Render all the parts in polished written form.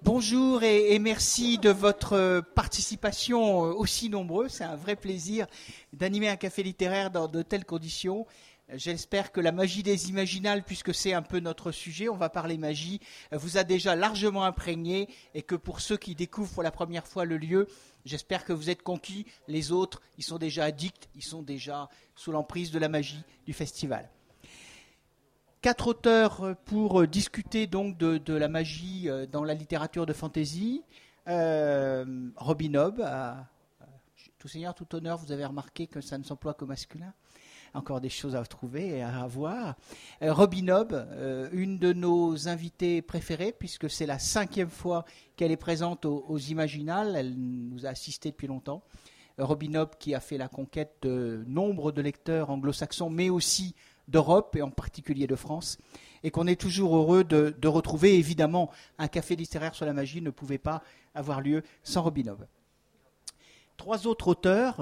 Bonjour et merci de votre participation aussi nombreuse. C'est un vrai plaisir d'animer un café littéraire dans de telles conditions. J'espère que la magie des imaginales, puisque c'est un peu notre sujet, on va parler magie, vous a déjà largement imprégné et que pour ceux qui découvrent pour la première fois le lieu, j'espère que vous êtes conquis. Les autres, ils sont déjà addicts, ils sont déjà sous l'emprise de la magie du festival. 4 auteurs pour discuter donc de la magie dans la littérature de fantasy. Robin Hobb, tout seigneur, tout honneur, vous avez remarqué que ça ne s'emploie qu'au masculin. Encore des choses à trouver et à voir. Robin Hobb, une de nos invitées préférées, puisque c'est la 5e fois qu'elle est présente aux Imaginales. Elle nous a assisté depuis longtemps. Robin Hobb qui a fait la conquête de nombre de lecteurs anglo-saxons, mais aussi d'Europe et en particulier de France, et qu'on est toujours heureux de retrouver. Évidemment, un café littéraire sur la magie ne pouvait pas avoir lieu sans Robin Hobb. 3 autres auteurs,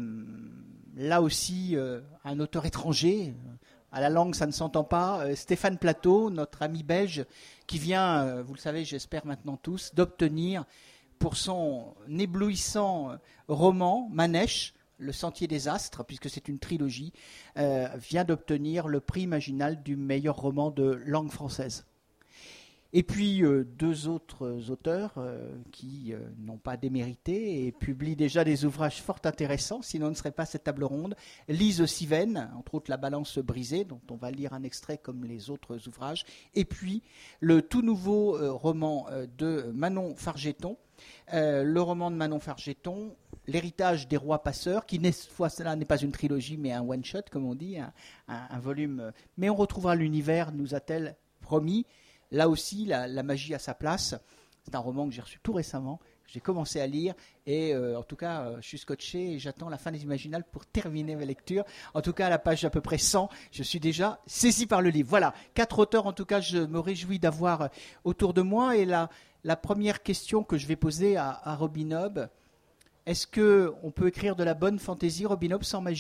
là aussi un auteur étranger, à la langue ça ne s'entend pas, Stéphane Plateau, notre ami belge, qui vient, vous le savez j'espère maintenant tous, d'obtenir pour son éblouissant roman Manèche, Le Sentier des Astres, puisque c'est une trilogie, vient d'obtenir le prix Imaginal du meilleur roman de langue française. Et puis 2 autres auteurs qui n'ont pas démérité et publient déjà des ouvrages fort intéressants, sinon ne serait pas cette table ronde. Lise Siven, entre autres La Balance brisée, dont on va lire un extrait comme les autres ouvrages. Et puis le tout nouveau roman de Manon Fargeton, le roman de Manon Fargeton, L'héritage des rois passeurs, qui cette fois-là n'est pas une trilogie, mais un one-shot, comme on dit, un volume. Mais on retrouvera l'univers, nous a-t-elle promis. Là aussi, la magie a sa place. C'est un roman que j'ai reçu tout récemment. J'ai commencé à lire et en tout cas, je suis scotché et j'attends la fin des Imaginales pour terminer ma lecture. En tout cas, à la page à peu près 100, je suis déjà saisi par le livre. Voilà, 4 auteurs, en tout cas, je me réjouis d'avoir autour de moi. Et la première question que je vais poser à Robin Hobb, est-ce qu'on peut écrire de la bonne fantaisie, Robin Hobb, sans magie ?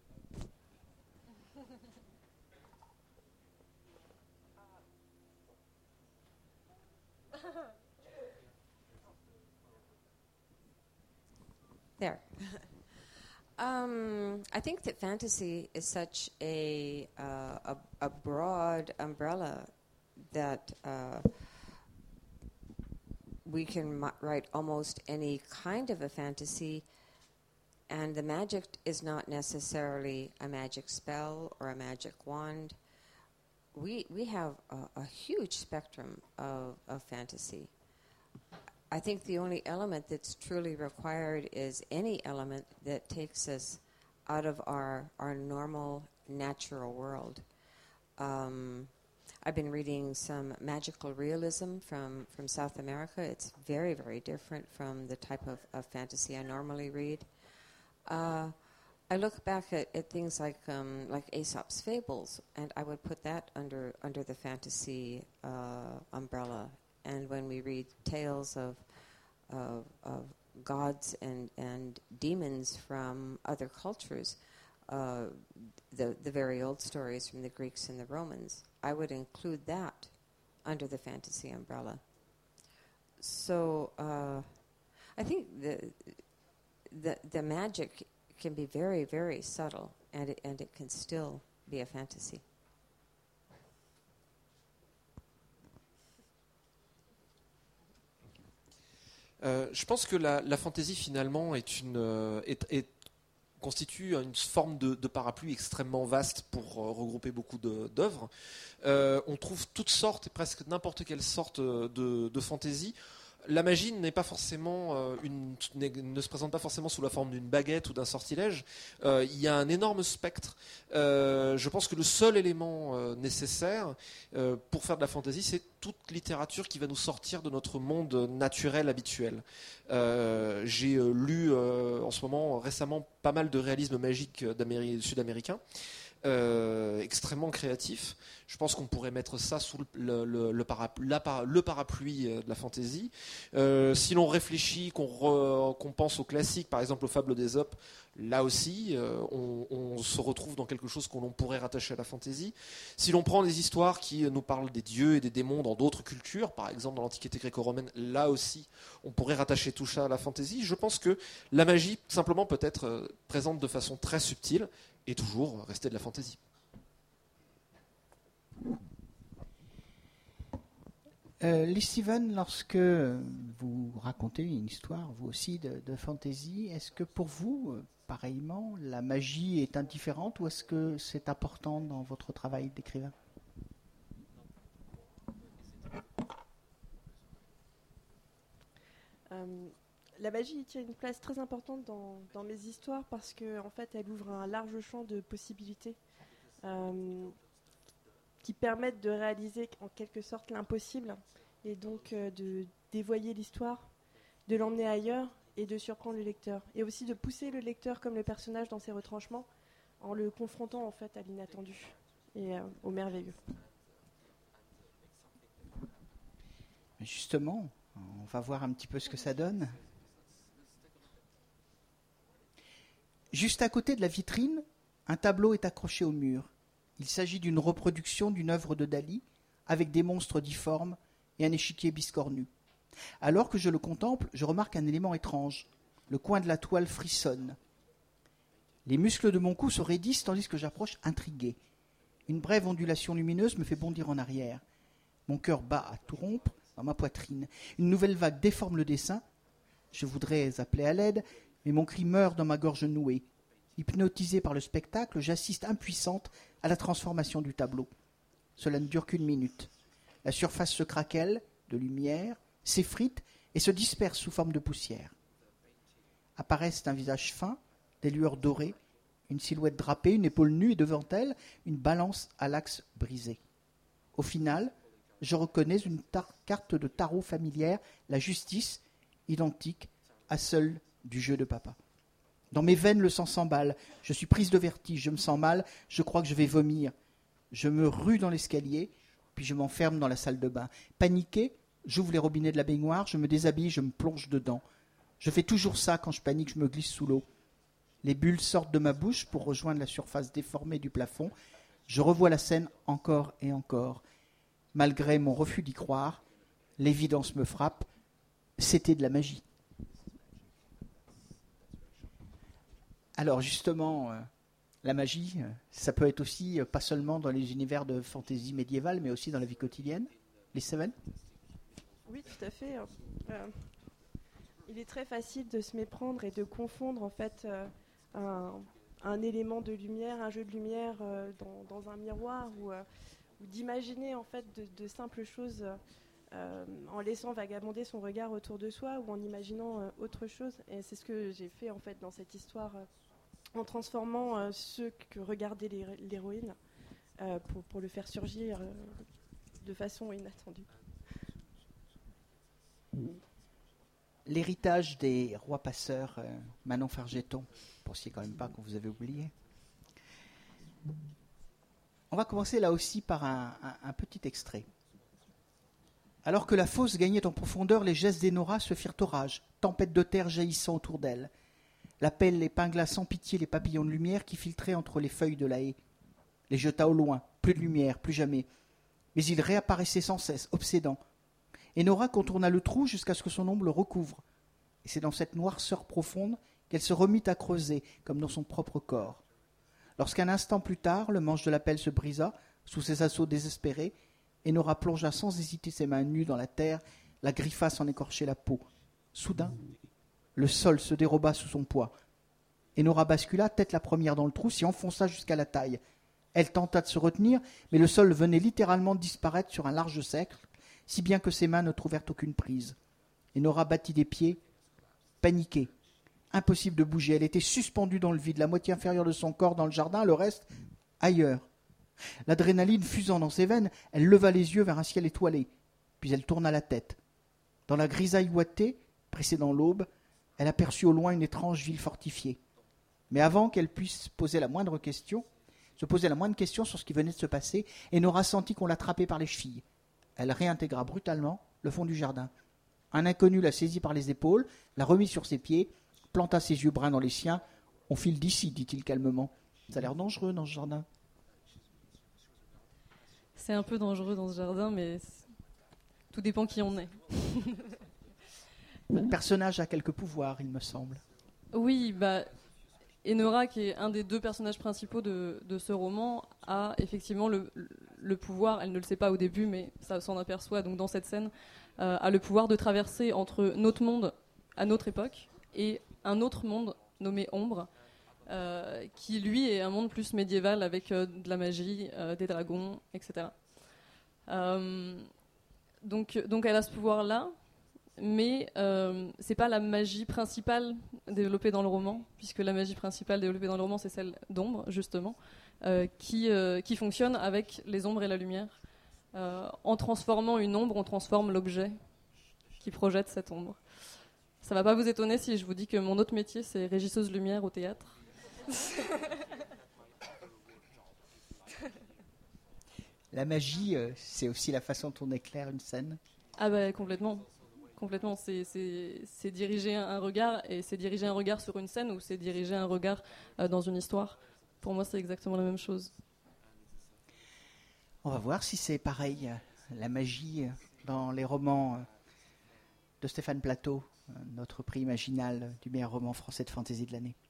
There. I think that fantasy is such a broad umbrella that we can write almost any kind of a fantasy, and the magic is not necessarily a magic spell or a magic wand. We have a huge spectrum of fantasy. I think the only element that's truly required is any element that takes us out of our normal, natural world. I've been reading some magical realism from South America. It's very, very different from the type of fantasy I normally read. I look back at things like Aesop's Fables, and I would put that under the fantasy umbrella. And when we read tales of gods and demons from other cultures, the very old stories from the Greeks and the Romans, I would include that under the fantasy umbrella. So I think the magic can be very, very subtle, and it can still be a fantasy. Je pense que la fantaisie finalement constitue une forme de parapluie extrêmement vaste pour regrouper beaucoup d'œuvres. On trouve toutes sortes, presque n'importe quelle sorte de fantaisie. La magie n'est pas forcément ne se présente pas forcément sous la forme d'une baguette ou d'un sortilège. Il y a un énorme spectre. Je pense que le seul élément nécessaire pour faire de la fantaisie, c'est toute littérature qui va nous sortir de notre monde naturel habituel. J'ai lu en ce moment récemment pas mal de réalisme magique sud-américain. Extrêmement créatif. Je pense qu'on pourrait mettre ça sous le parapluie de la fantasy. Si l'on réfléchit, qu'on pense aux classiques, par exemple aux fables d'Ésope, là aussi, on se retrouve dans quelque chose qu'on pourrait rattacher à la fantasy. Si l'on prend des histoires qui nous parlent des dieux et des démons dans d'autres cultures, par exemple dans l'Antiquité gréco-romaine, là aussi, on pourrait rattacher tout ça à la fantasy. Je pense que la magie, simplement, peut être présente de façon très subtile et toujours rester de la fantasy. Lee Steven, lorsque vous racontez une histoire, vous aussi, de fantasy, est-ce que pour vous, pareillement, la magie est indifférente ou est-ce que c'est important dans votre travail d'écrivain ? La magie tient une place très importante dans mes histoires parce qu'en en fait, elle ouvre un large champ de possibilités qui permettent de réaliser en quelque sorte l'impossible et donc de dévoyer l'histoire, de l'emmener ailleurs et de surprendre le lecteur. Et aussi de pousser le lecteur comme le personnage dans ses retranchements en le confrontant en fait à l'inattendu et au merveilleux. Justement, on va voir un petit peu ce que ça donne. Juste à côté de la vitrine, un tableau est accroché au mur. Il s'agit d'une reproduction d'une œuvre de Dali, avec des monstres difformes et un échiquier biscornu. Alors que je le contemple, je remarque un élément étrange. Le coin de la toile frissonne. Les muscles de mon cou se raidissent tandis que j'approche intrigué. Une brève ondulation lumineuse me fait bondir en arrière. Mon cœur bat à tout rompre dans ma poitrine. Une nouvelle vague déforme le dessin. Je voudrais appeler à l'aide, mais mon cri meurt dans ma gorge nouée. Hypnotisé par le spectacle, j'assiste impuissante à la transformation du tableau. Cela ne dure qu'une minute. La surface se craquelle de lumière, s'effrite et se disperse sous forme de poussière. Apparaissent un visage fin, des lueurs dorées, une silhouette drapée, une épaule nue et devant elle, une balance à l'axe brisé. Au final, je reconnais une carte de tarot familière, la justice, identique à celle du jeu de papa. Dans mes veines, le sang s'emballe. Je suis prise de vertige, je me sens mal, je crois que je vais vomir. Je me rue dans l'escalier, puis je m'enferme dans la salle de bain. Paniqué, j'ouvre les robinets de la baignoire, je me déshabille, je me plonge dedans. Je fais toujours ça quand je panique, je me glisse sous l'eau. Les bulles sortent de ma bouche pour rejoindre la surface déformée du plafond. Je revois la scène encore et encore. Malgré mon refus d'y croire, l'évidence me frappe. C'était de la magie. Alors justement, la magie, ça peut être aussi, pas seulement dans les univers de fantaisie médiévale, mais aussi dans la vie quotidienne. Lee Steven ? Oui, tout à fait. Il est très facile de se méprendre et de confondre en fait un élément de lumière, un jeu de lumière dans un miroir ou d'imaginer en fait de simples choses en laissant vagabonder son regard autour de soi ou en imaginant autre chose. Et c'est ce que j'ai fait en fait dans cette histoire en transformant ce que regardait l'héroïne pour le faire surgir de façon inattendue. L'héritage des rois passeurs, Manon Fargeton, vous ne pensiez quand même pas qu'on vous avait oublié. On va commencer là aussi par un petit extrait. Alors que la fosse gagnait en profondeur, les gestes d'Enora se firent orage, tempête de terre jaillissant autour d'elle. La pelle épingla sans pitié les papillons de lumière qui filtraient entre les feuilles de la haie. Les jeta au loin, plus de lumière, plus jamais. Mais ils réapparaissaient sans cesse, obsédants. Enora contourna le trou jusqu'à ce que son ombre le recouvre. Et c'est dans cette noirceur profonde qu'elle se remit à creuser, comme dans son propre corps. Lorsqu'un instant plus tard, le manche de la pelle se brisa, sous ses assauts désespérés, Enora plongea sans hésiter ses mains nues dans la terre, la griffa sans écorcher la peau. Soudain, le sol se déroba sous son poids. Enora bascula, tête la première dans le trou, s'y enfonça jusqu'à la taille. Elle tenta de se retenir, mais le sol venait littéralement disparaître sur un large cercle, si bien que ses mains ne trouvèrent aucune prise. Enora battit des pieds, paniquée. Impossible de bouger, elle était suspendue dans le vide, la moitié inférieure de son corps dans le jardin, le reste ailleurs. L'adrénaline fusant dans ses veines, elle leva les yeux vers un ciel étoilé, puis elle tourna la tête. Dans la grisaille ouatée, précédant l'aube, elle aperçut au loin une étrange ville fortifiée. Mais avant qu'elle puisse poser la moindre question, se poser la moindre question sur ce qui venait de se passer et n'aura senti qu'on l'attrapait par les chevilles. Elle réintégra brutalement le fond du jardin. Un inconnu la saisit par les épaules, la remit sur ses pieds, planta ses yeux bruns dans les siens. « On file d'ici, dit-il calmement. Ça a l'air dangereux dans ce jardin. » C'est un peu dangereux dans ce jardin, mais tout dépend qui on est. Le personnage a quelques pouvoirs, il me semble. Oui, Enora, qui est un des deux personnages principaux de ce roman, a effectivement le pouvoir, elle ne le sait pas au début, mais ça s'en aperçoit donc dans cette scène, a le pouvoir de traverser entre notre monde à notre époque et un autre monde nommé Ombre, qui lui est un monde plus médiéval avec de la magie, des dragons, etc. Donc elle a ce pouvoir-là, mais c'est pas la magie principale développée dans le roman, puisque la magie principale développée dans le roman c'est celle d'Ombre justement, qui fonctionne avec les ombres et la lumière. En transformant une ombre, on transforme l'objet qui projette cette ombre. Ça va pas vous étonner si je vous dis que mon autre métier c'est régisseuse lumière au théâtre. La magie, c'est aussi la façon dont on éclaire une scène. Ah complètement. Complètement, c'est diriger un regard, et c'est diriger un regard sur une scène ou c'est diriger un regard dans une histoire. Pour moi, c'est exactement la même chose. On va voir si c'est pareil, la magie dans les romans de Stéphane Plateau, notre prix Imaginal du meilleur roman français de fantasy de l'année.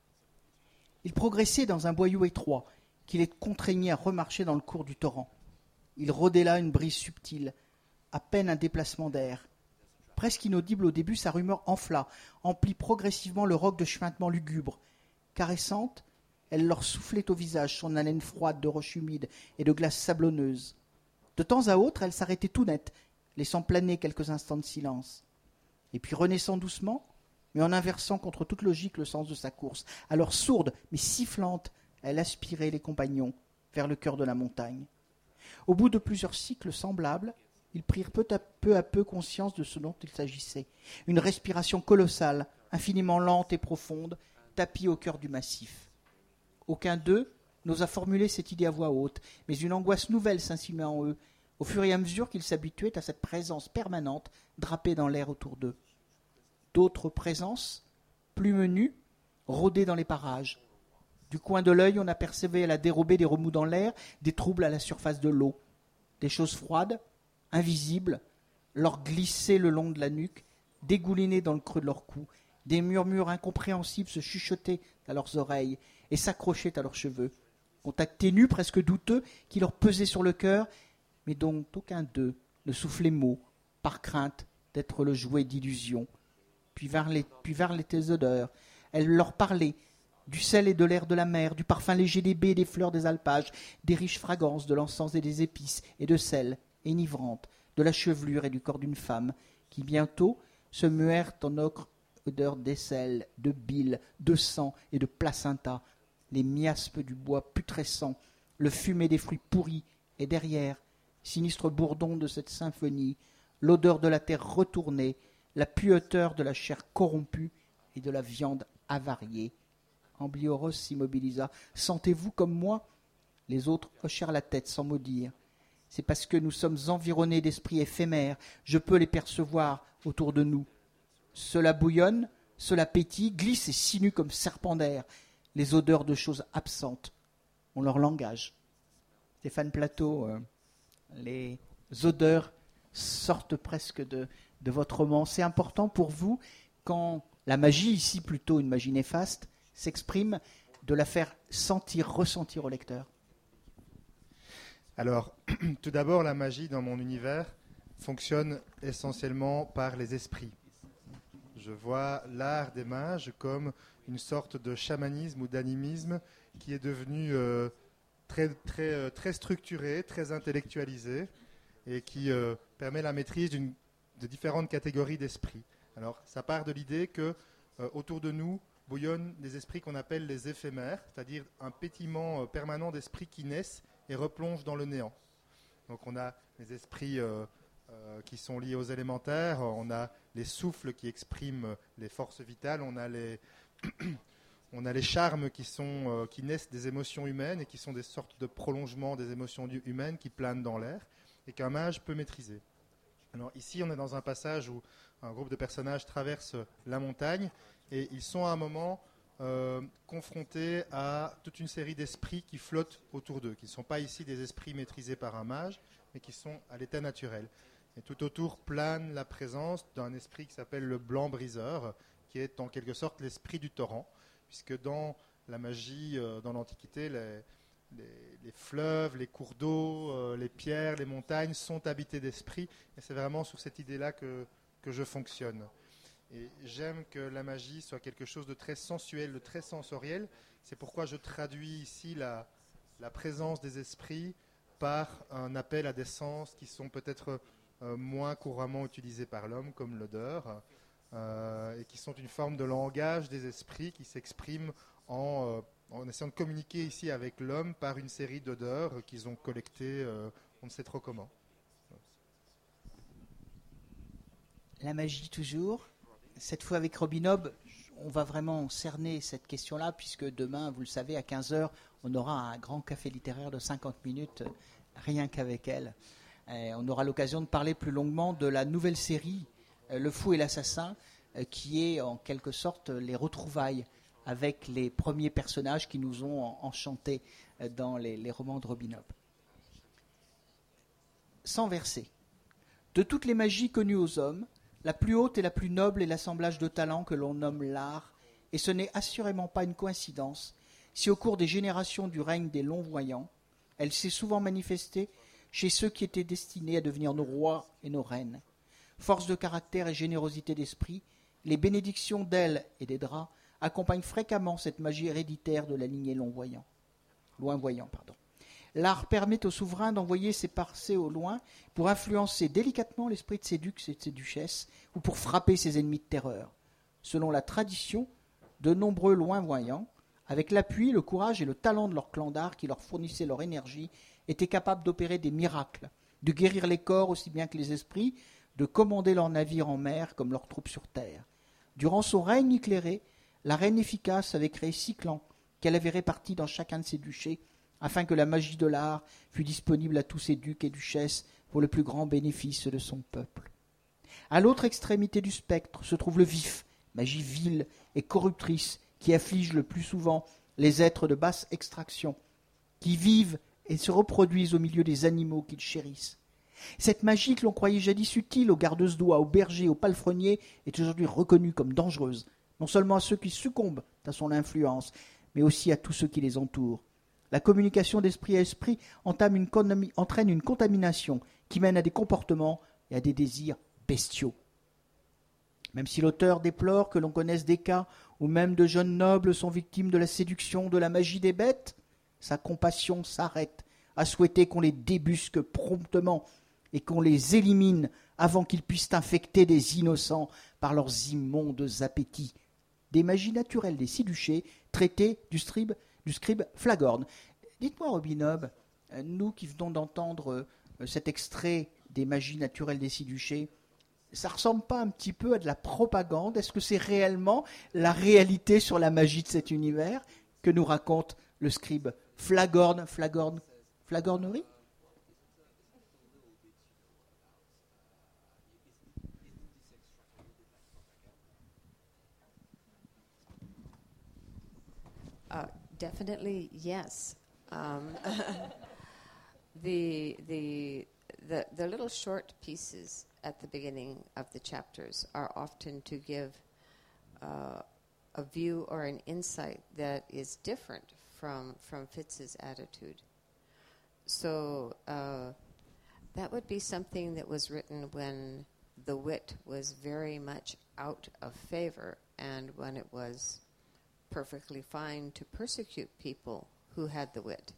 Il progressait dans un boyau étroit qu'il est contraigné à remarcher dans le cours du torrent. Il rôdait là une brise subtile, à peine un déplacement d'air. Presque inaudible au début, sa rumeur enfla, emplit progressivement le roc de chuintements lugubres. Caressante, elle leur soufflait au visage son haleine froide de roches humides et de glace sablonneuse. De temps à autre, elle s'arrêtait tout net, laissant planer quelques instants de silence. Et puis renaissant doucement, mais en inversant contre toute logique le sens de sa course. Alors sourde, mais sifflante, elle aspirait les compagnons vers le cœur de la montagne. Au bout de plusieurs cycles semblables, ils prirent peu à peu conscience de ce dont il s'agissait. Une respiration colossale, infiniment lente et profonde, tapie au cœur du massif. Aucun d'eux n'osa formuler cette idée à voix haute, mais une angoisse nouvelle s'insinua en eux, au fur et à mesure qu'ils s'habituaient à cette présence permanente drapée dans l'air autour d'eux. D'autres présences, plus menues, rôdaient dans les parages. Du coin de l'œil, on apercevait à la dérobée des remous dans l'air, des troubles à la surface de l'eau. Des choses froides, invisibles, leur glissaient le long de la nuque, dégoulinaient dans le creux de leur cou. Des murmures incompréhensibles se chuchotaient à leurs oreilles et s'accrochaient à leurs cheveux. Contact ténu, presque douteux, qui leur pesait sur le cœur, mais dont aucun d'eux ne soufflait mot, par crainte d'être le jouet d'illusions. Puis vinrent les odeurs. Elle leur parlait du sel et de l'air de la mer, du parfum léger des baies et des fleurs des alpages, des riches fragrances de l'encens et des épices, et de celles enivrante de la chevelure et du corps d'une femme, qui bientôt se muèrent en ocre odeur d'aisselle, de bile, de sang et de placenta, les miasmes du bois putrescent, le fumet des fruits pourris, et derrière, sinistre bourdon de cette symphonie, l'odeur de la terre retournée, la puanteur de la chair corrompue et de la viande avariée. Amblioros s'immobilisa. « Sentez-vous comme moi ?» Les autres hochèrent la tête sans mot dire. « C'est parce que nous sommes environnés d'esprits éphémères. Je peux les percevoir autour de nous. Cela bouillonne, cela pétille, glisse et sinue comme serpent d'air. Les odeurs de choses absentes ont leur langage. » Stéphane Plateau, les odeurs sortent presque de votre roman. C'est important pour vous, quand la magie, ici plutôt une magie néfaste, s'exprime, de la faire sentir, ressentir au lecteur. Alors, tout d'abord, la magie dans mon univers fonctionne essentiellement par les esprits. Je vois l'art des mages comme une sorte de chamanisme ou d'animisme qui est devenu très structuré, très intellectualisé et qui permet la maîtrise de différentes catégories d'esprits. Alors, ça part de l'idée que autour de nous bouillonnent des esprits qu'on appelle les éphémères, c'est-à-dire un pétillement permanent d'esprits qui naissent et replongent dans le néant. Donc on a les esprits qui sont liés aux élémentaires, on a les souffles qui expriment les forces vitales, on a On a les charmes qui naissent des émotions humaines et qui sont des sortes de prolongements des émotions humaines qui planent dans l'air et qu'un mage peut maîtriser. Alors ici, on est dans un passage où un groupe de personnages traverse la montagne et ils sont à un moment confrontés à toute une série d'esprits qui flottent autour d'eux, qui ne sont pas ici des esprits maîtrisés par un mage, mais qui sont à l'état naturel. Et tout autour plane la présence d'un esprit qui s'appelle le blanc briseur, qui est en quelque sorte l'esprit du torrent, puisque dans la magie, dans l'Antiquité, les fleuves, les cours d'eau, les pierres, les montagnes sont habités d'esprits, et c'est vraiment sur cette idée-là que je fonctionne. Et j'aime que la magie soit quelque chose de très sensuel, de très sensoriel. C'est pourquoi je traduis ici la présence des esprits par un appel à des sens qui sont peut-être moins couramment utilisés par l'homme, comme l'odeur, et qui sont une forme de langage des esprits qui s'expriment en essayant de communiquer ici avec l'homme par une série d'odeurs qu'ils ont collectées, on ne sait trop comment. La magie toujours. Cette fois avec Robin Hobb, on va vraiment cerner cette question-là, puisque demain, vous le savez, à 15h, on aura un grand café littéraire de 50 minutes, rien qu'avec elle. On aura l'occasion de parler plus longuement de la nouvelle série, Le Fou et l'Assassin, qui est en quelque sorte les retrouvailles avec les premiers personnages qui nous ont enchantés dans les romans de Robin Hobb. Sans verser. De toutes les magies connues aux hommes, la plus haute et la plus noble est l'assemblage de talents que l'on nomme l'art, et ce n'est assurément pas une coïncidence si au cours des générations du règne des longs-voyants, elle s'est souvent manifestée chez ceux qui étaient destinés à devenir nos rois et nos reines. Force de caractère et générosité d'esprit, les bénédictions d'ailes et des draps accompagnent fréquemment cette magie héréditaire de la lignée loin-voyant. L'art permet au souverain d'envoyer ses pensées au loin pour influencer délicatement l'esprit de ses ducs et de ses duchesses ou pour frapper ses ennemis de terreur. Selon la tradition, de nombreux loin-voyants, avec l'appui, le courage et le talent de leur clan d'art qui leur fournissait leur énergie, étaient capables d'opérer des miracles, de guérir les corps aussi bien que les esprits, de commander leurs navires en mer comme leurs troupes sur terre. Durant son règne éclairé, la reine efficace avait créé 6 clans qu'elle avait répartis dans chacun de ses duchés, afin que la magie de l'art fût disponible à tous ses ducs et duchesses pour le plus grand bénéfice de son peuple. À l'autre extrémité du spectre se trouve le vif, magie vile et corruptrice qui afflige le plus souvent les êtres de basse extraction, qui vivent et se reproduisent au milieu des animaux qu'ils chérissent. Cette magie que l'on croyait jadis utile aux gardeuses-doigts, aux bergers, aux palefreniers, est aujourd'hui reconnue comme dangereuse, non seulement à ceux qui succombent à son influence, mais aussi à tous ceux qui les entourent. La communication d'esprit à esprit entraîne une contamination qui mène à des comportements et à des désirs bestiaux. Même si l'auteur déplore que l'on connaisse des cas où même de jeunes nobles sont victimes de la séduction de la magie des bêtes, sa compassion s'arrête à souhaiter qu'on les débusque promptement et qu'on les élimine avant qu'ils puissent infecter des innocents par leurs immondes appétits. Des magies naturelles des 6 duchés traitées du scribe Flagorn. Dites-moi, Robin Hobb, nous qui venons d'entendre cet extrait des magies naturelles des 6 duchés, ça ressemble pas un petit peu à de la propagande? Est-ce que c'est réellement la réalité sur la magie de cet univers que nous raconte le scribe Flagornerie? Definitely, yes. The little short pieces at the beginning of the chapters are often to give a view or an insight that is different from Fitz's attitude. So that would be something that was written when the wit was very much out of favor and when it was perfectly fine to persecute people who had the wit.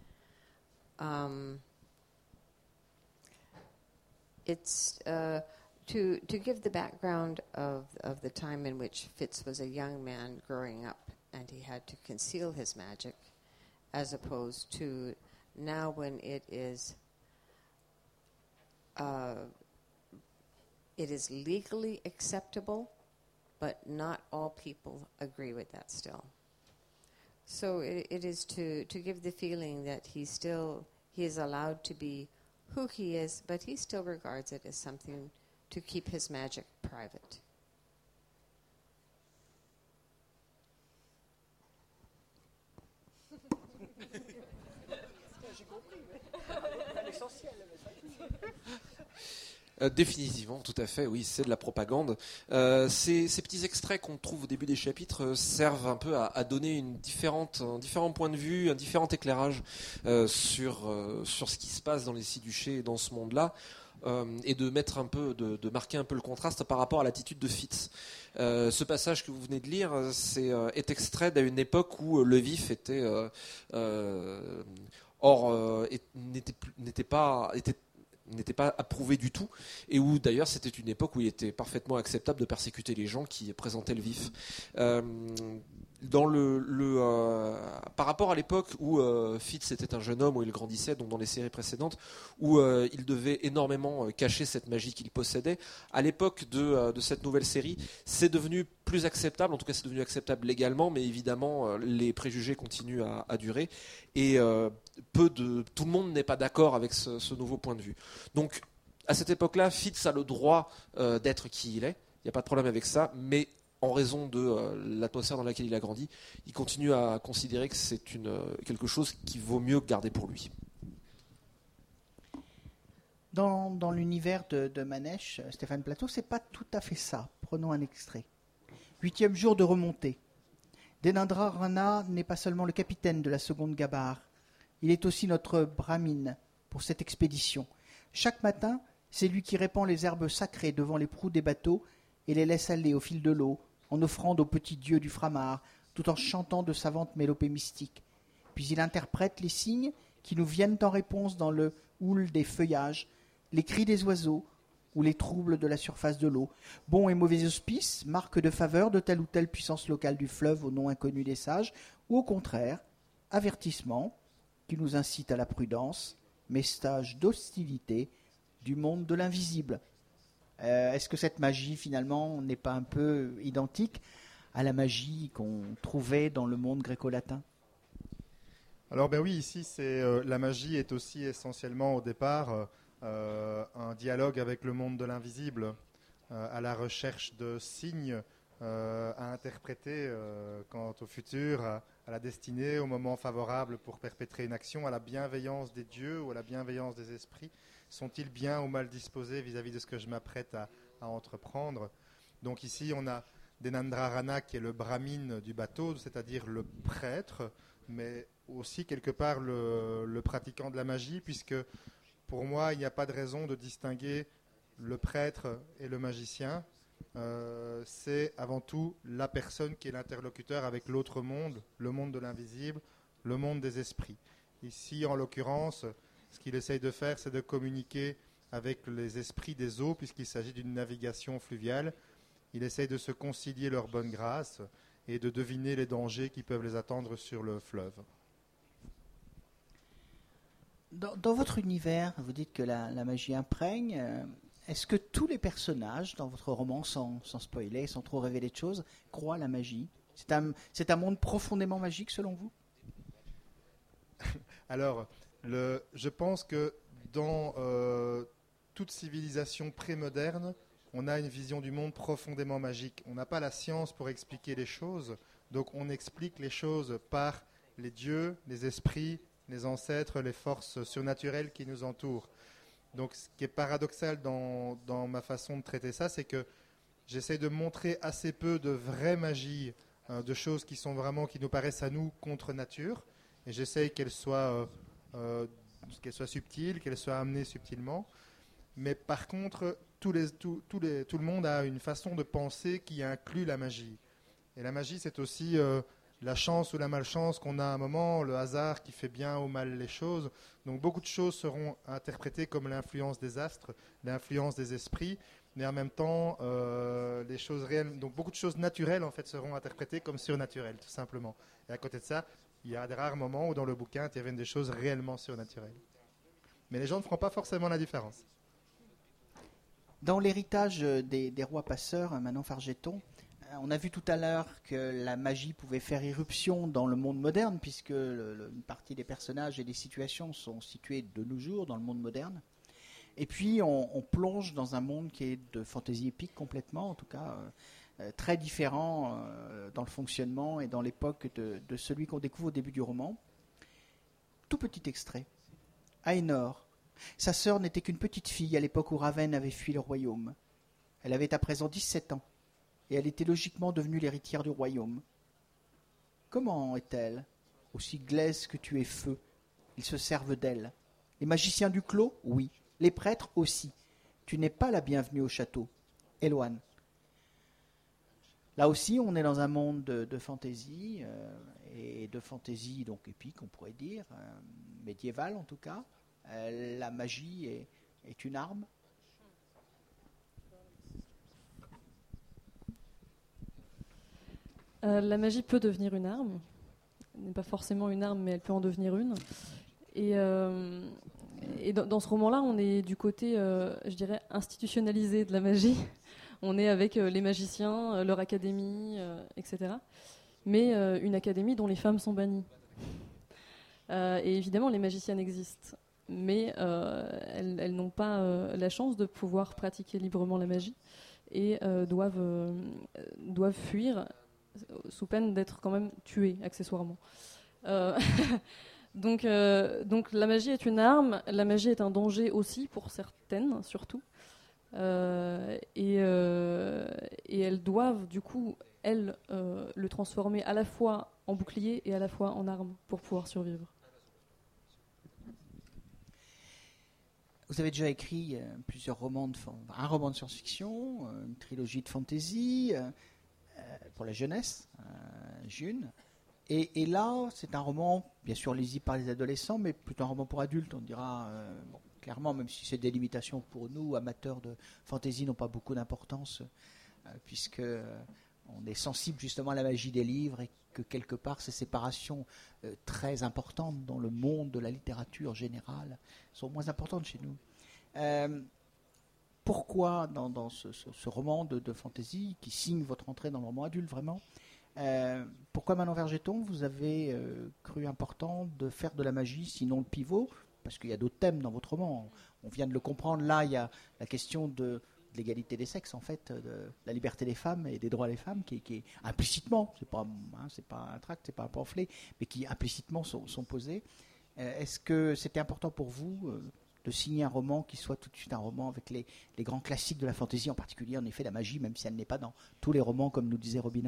It's to give the background of the time in which Fitz was a young man growing up and he had to conceal his magic, as opposed to now when it is legally acceptable, but not all people agree with that still. So it is to give the feeling that he is allowed to be who he is, but he still regards it as something to keep his magic private. Définitivement, tout à fait, oui, c'est de la propagande. Ces petits extraits qu'on trouve au début des chapitres servent un peu à donner un différent point de vue, un différent éclairage sur ce qui se passe dans les Six-Duchés et dans ce monde-là, et de marquer un peu le contraste par rapport à l'attitude de Fitz. Ce passage que vous venez de lire est extrait d'une époque où le vif était n'était pas approuvé du tout, et où d'ailleurs c'était une époque où il était parfaitement acceptable de persécuter les gens qui présentaient le vif. Par rapport à l'époque où Fitz était un jeune homme, où il grandissait, donc dans les séries précédentes, où il devait énormément cacher cette magie qu'il possédait, à l'époque de cette nouvelle série, c'est devenu plus acceptable, en tout cas c'est devenu acceptable légalement, mais évidemment les préjugés continuent à durer, et tout le monde n'est pas d'accord avec ce nouveau point de vue. Donc à cette époque-là, Fitz a le droit d'être qui il est, il n'y a pas de problème avec ça, mais en raison de l'atmosphère dans laquelle il a grandi, il continue à considérer que c'est quelque chose qu'il vaut mieux garder pour lui. Dans l'univers de Manèche, Stéphane Plateau, c'est pas tout à fait ça. Prenons un extrait. 8e jour de remontée. Denendra Rana n'est pas seulement le capitaine de la seconde Gabare, il est aussi notre brahmine pour cette expédition. Chaque matin, c'est lui qui répand les herbes sacrées devant les proues des bateaux et les laisse aller au fil de l'eau, en offrande aux petits dieux du Framar, tout en chantant de savantes mélopées mystiques. Puis il interprète les signes qui nous viennent en réponse dans le houle des feuillages, les cris des oiseaux ou les troubles de la surface de l'eau. Bons et mauvais auspices, marque de faveur de telle ou telle puissance locale du fleuve au nom inconnu des sages, ou au contraire, avertissement qui nous incite à la prudence, message d'hostilité du monde de l'invisible. Est-ce que cette magie, finalement, n'est pas un peu identique à la magie qu'on trouvait dans le monde gréco-latin ? Alors oui, ici, la magie est aussi essentiellement au départ un dialogue avec le monde de l'invisible, à la recherche de signes à interpréter quant au futur, à la destinée, au moment favorable pour perpétrer une action, à la bienveillance des dieux ou à la bienveillance des esprits. Sont-ils bien ou mal disposés vis-à-vis de ce que je m'apprête à entreprendre ? Donc ici, on a Denendra Rana qui est le brahmine du bateau, c'est-à-dire le prêtre, mais aussi quelque part le pratiquant de la magie, puisque pour moi, il n'y a pas de raison de distinguer le prêtre et le magicien. C'est avant tout la personne qui est l'interlocuteur avec l'autre monde, le monde de l'invisible, le monde des esprits. Ici, en l'occurrence, ce qu'il essaye de faire, c'est de communiquer avec les esprits des eaux, puisqu'il s'agit d'une navigation fluviale. Il essaye de se concilier leur bonne grâce et de deviner les dangers qui peuvent les attendre sur le fleuve. Dans votre univers, vous dites que la magie imprègne. Est-ce que tous les personnages dans votre roman, sans spoiler, sans trop révéler de choses, croient à la magie ? C'est un monde profondément magique selon vous ? Alors, je pense que dans toute civilisation prémoderne, on a une vision du monde profondément magique. On n'a pas la science pour expliquer les choses, donc on explique les choses par les dieux, les esprits, les ancêtres, les forces surnaturelles qui nous entourent. Donc ce qui est paradoxal dans ma façon de traiter ça, c'est que j'essaie de montrer assez peu de vraie magie, de choses qui nous paraissent à nous contre nature, et j'essaie qu'elles soient subtiles, qu'elles soient amenées subtilement. Mais par contre, tout le monde a une façon de penser qui inclut la magie. Et la magie, c'est aussi la chance ou la malchance qu'on a à un moment, le hasard qui fait bien ou mal les choses. Donc beaucoup de choses seront interprétées comme l'influence des astres, l'influence des esprits, mais en même temps, les choses réelles, donc beaucoup de choses naturelles en fait seront interprétées comme surnaturelles, tout simplement. Et à côté de ça, il y a des rares moments où dans le bouquin interviennent des choses réellement surnaturelles. Mais les gens ne feront pas forcément la différence. Dans l'héritage des rois passeurs, Manon Fargeton, On a vu tout à l'heure que la magie pouvait faire irruption dans le monde moderne, puisque une partie des personnages et des situations sont situés de nos jours dans le monde moderne. Et puis on plonge dans un monde qui est de fantaisie épique complètement, en tout cas très différent dans le fonctionnement et dans l'époque de celui qu'on découvre au début du roman. Tout petit extrait. Aénor. Sa sœur n'était qu'une petite fille à l'époque où Ravenne avait fui le royaume. Elle avait à présent 17 ans, et elle était logiquement devenue l'héritière du royaume. Comment est-elle ? Aussi glaise que tu es feu. Ils se servent d'elle. Les magiciens du clos ? Oui. Les prêtres aussi. Tu n'es pas la bienvenue au château. Éloigne. Là aussi, on est dans un monde de fantaisie, et de fantaisie donc épique, on pourrait dire, médiévale en tout cas. La magie est une arme. La magie peut devenir une arme. Elle n'est pas forcément une arme, mais elle peut en devenir une. Et dans ce roman-là, on est du côté, je dirais, institutionnalisé de la magie. On est avec les magiciens, leur académie, etc. Mais une académie dont les femmes sont bannies. Et évidemment, les magiciennes existent. Mais elles n'ont pas la chance de pouvoir pratiquer librement la magie et doivent fuir sous peine d'être quand même tuées accessoirement. Donc la magie est une arme, la magie est un danger aussi pour certaines surtout. Et elles doivent du coup le transformer à la fois en bouclier et à la fois en arme pour pouvoir survivre. Vous avez déjà écrit plusieurs romans, un roman de science-fiction, une trilogie de fantasy pour la jeunesse, June. Et là, c'est un roman, bien sûr lisible par les adolescents, mais plutôt un roman pour adultes, on dira. Clairement, même si ces délimitations pour nous, amateurs de fantasy, n'ont pas beaucoup d'importance, puisque on est sensible justement à la magie des livres et que quelque part ces séparations très importantes dans le monde de la littérature générale sont moins importantes chez nous. Pourquoi dans ce roman de fantasy qui signe votre entrée dans le roman adulte vraiment, pourquoi Manon Vergeton vous avez cru important de faire de la magie, sinon le pivot? Parce qu'il y a d'autres thèmes dans votre roman. On vient de le comprendre. Là, il y a la question de l'égalité des sexes, en fait, de la liberté des femmes et des droits des femmes, qui est implicitement, c'est pas un tract, c'est pas un pamphlet, mais qui implicitement sont posés. Est-ce que c'était important pour vous de signer un roman qui soit tout de suite un roman avec les grands classiques de la fantaisie, en particulier, en effet, la magie, même si elle n'est pas dans tous les romans, comme nous disait Robin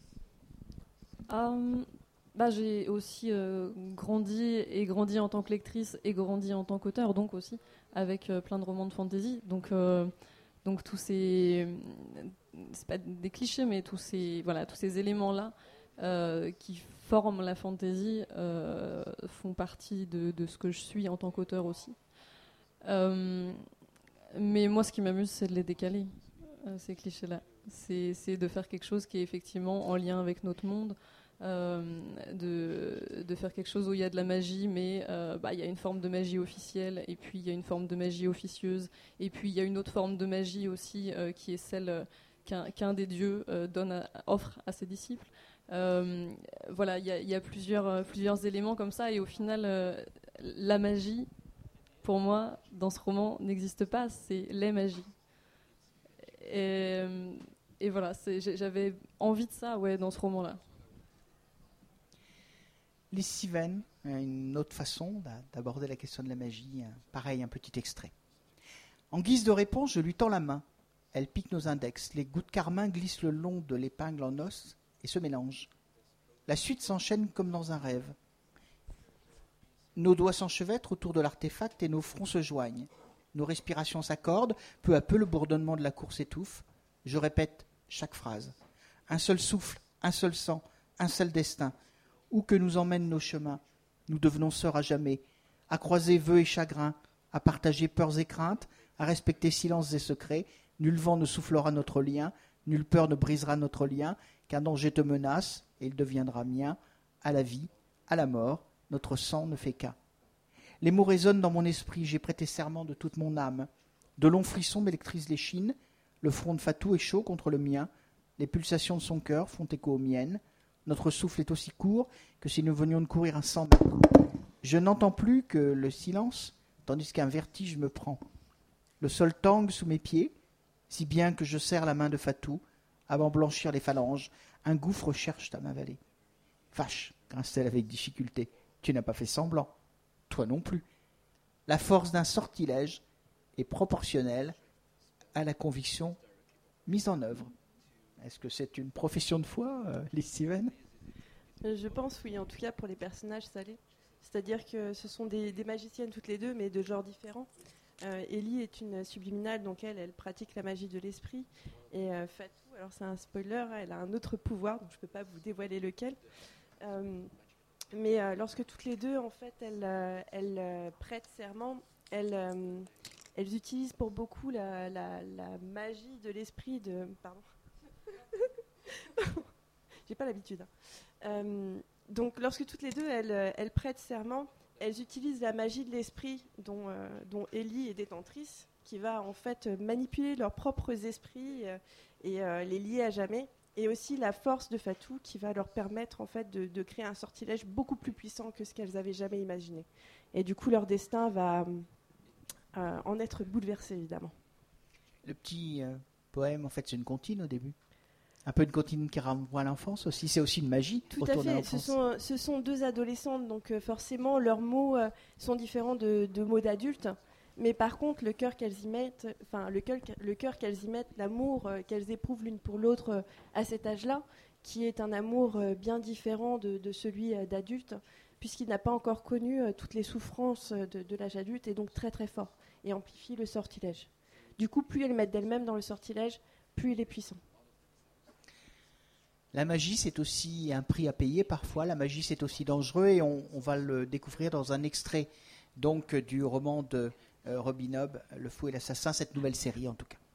Hobb? J'ai aussi grandi en tant que lectrice et grandi en tant qu'auteur, donc aussi avec plein de romans de fantasy. Donc tous ces, c'est pas des clichés, mais tous ces éléments-là qui forment la fantasy font partie de ce que je suis en tant qu'auteur aussi. Mais moi, ce qui m'amuse, c'est de les décaler, ces clichés-là. C'est de faire quelque chose qui est effectivement en lien avec notre monde. De faire quelque chose où il y a de la magie, mais il y a une forme de magie officielle, et puis il y a une forme de magie officieuse, et puis il y a une autre forme de magie aussi qui est celle qu'un des dieux offre à ses disciples. Il y a plusieurs éléments comme ça, et au final, la magie, pour moi, dans ce roman, n'existe pas, c'est les magies. Et voilà, j'avais envie de ça, dans ce roman-là. Lise Siven, une autre façon d'aborder la question de la magie. Pareil, un petit extrait. En guise de réponse, je lui tends la main. Elle pique nos index. Les gouttes carmin glissent le long de l'épingle en os et se mélangent. La suite s'enchaîne comme dans un rêve. Nos doigts s'enchevêtrent autour de l'artefact et nos fronts se joignent. Nos respirations s'accordent. Peu à peu, le bourdonnement de la cour s'étouffe. Je répète chaque phrase. Un seul souffle, un seul sang, un seul destin. Où que nous emmènent nos chemins, nous devenons sœurs à jamais, à croiser vœux et chagrins, à partager peurs et craintes, à respecter silences et secrets. Nul vent ne soufflera notre lien, nulle peur ne brisera notre lien, qu'un danger te menace, et il deviendra mien. À la vie, à la mort, notre sang ne fait qu'un. Les mots résonnent dans mon esprit, j'ai prêté serment de toute mon âme. De longs frissons m'électrisent l'échine, le front de Fatou est chaud contre le mien. Les pulsations de son cœur font écho aux miennes. Notre souffle est aussi court que si nous venions de courir un 100 mètres. Je n'entends plus que le silence, tandis qu'un vertige me prend. Le sol tangue sous mes pieds, si bien que je serre la main de Fatou. Avant blanchir les phalanges, un gouffre cherche à m'avaler. Vache, grince-t-elle avec difficulté. Tu n'as pas fait semblant. Toi non plus. La force d'un sortilège est proportionnelle à la conviction mise en œuvre. Est-ce que c'est une profession de foi, Liz Steven ? Je pense, oui, en tout cas pour les personnages, ça l'est. C'est-à-dire que ce sont des magiciennes toutes les deux, mais de genres différents. Ellie est une subliminale, donc elle pratique la magie de l'esprit. Et Fatou, alors c'est un spoiler, elle a un autre pouvoir, donc je ne peux pas vous dévoiler lequel. Mais lorsque toutes les deux, en fait, elles prêtent serment, elles utilisent pour beaucoup la magie de l'esprit de... Pardon. J'ai pas l'habitude. Donc, lorsque toutes les deux, elles prêtent serment, elles utilisent la magie de l'esprit dont Ellie est détentrice, qui va en fait manipuler leurs propres esprits et les lier à jamais. Et aussi la force de Fatou qui va leur permettre en fait de créer un sortilège beaucoup plus puissant que ce qu'elles avaient jamais imaginé. Et du coup, leur destin va en être bouleversé, évidemment. Le petit poème, en fait, c'est une comptine au début. Un peu une comptine qui renvoie à l'enfance aussi. C'est aussi une magie. Tout à fait. Ce sont deux adolescentes, donc forcément, leurs mots sont différents de mots d'adultes. Mais par contre, le cœur qu'elles y mettent, l'amour qu'elles éprouvent l'une pour l'autre à cet âge-là, qui est un amour bien différent de celui d'adulte, puisqu'il n'a pas encore connu toutes les souffrances de l'âge adulte, et donc très très fort, et amplifie le sortilège. Du coup, plus elles mettent d'elles-mêmes dans le sortilège, plus il est puissant. La magie, c'est aussi un prix à payer parfois. La magie, c'est aussi dangereux, et on va le découvrir dans un extrait donc du roman de Robin Hobb, Le Fou et l'Assassin, cette nouvelle série en tout cas.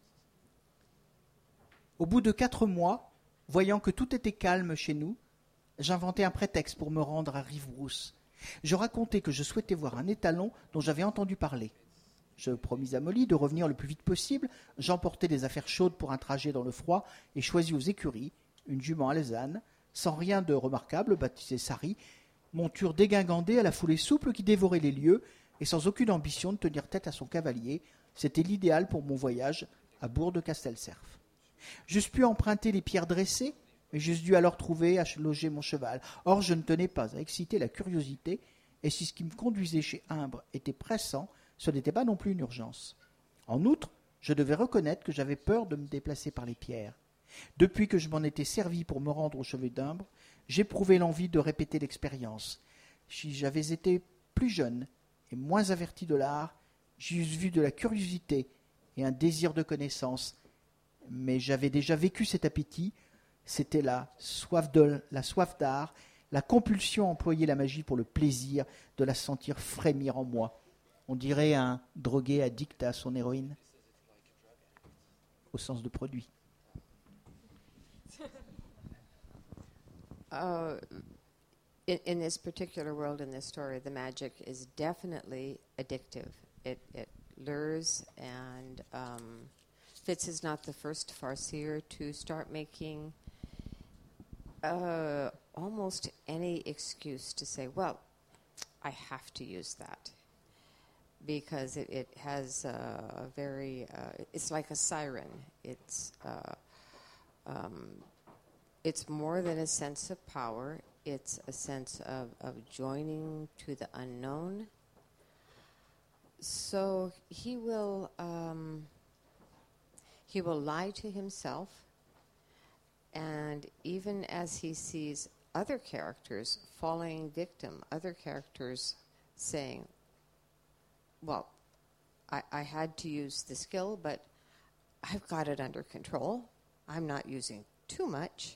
Au bout de 4 mois, voyant que tout était calme chez nous, j'inventai un prétexte pour me rendre à Rive-Brousse. Je racontai que je souhaitais voir un étalon dont j'avais entendu parler. Je promis à Molly de revenir le plus vite possible. J'emportai des affaires chaudes pour un trajet dans le froid et choisis aux écuries une jument alezane, sans rien de remarquable, baptisée Sari, monture dégingandée à la foulée souple qui dévorait les lieux et sans aucune ambition de tenir tête à son cavalier. C'était l'idéal pour mon voyage à Bourg-de-Castelcerf. J'eusse pu emprunter les pierres dressées, mais j'eusse dû alors trouver à loger mon cheval. Or, je ne tenais pas à exciter la curiosité, et si ce qui me conduisait chez Imbre était pressant, ce n'était pas non plus une urgence. En outre, je devais reconnaître que j'avais peur de me déplacer par les pierres. Depuis que je m'en étais servi pour me rendre au chevet d'Imbre, j'éprouvais l'envie de répéter l'expérience. Si j'avais été plus jeune et moins averti de l'art, j'y eusse vu de la curiosité et un désir de connaissance. Mais j'avais déjà vécu cet appétit. C'était la soif d'art, la compulsion à employer la magie pour le plaisir de la sentir frémir en moi. On dirait un drogué addict à son héroïne, au sens de produit. In this particular world, in this story, the magic is definitely addictive. It lures, and Fitz is not the first farseer to start making almost any excuse to say, well, I have to use that. Because it has a very, it's like a siren. It's more than a sense of power. It's a sense of joining to the unknown. So he will lie to himself, and even as he sees other characters falling victim, other characters saying, well, I had to use the skill, but I've got it under control. I'm not using too much.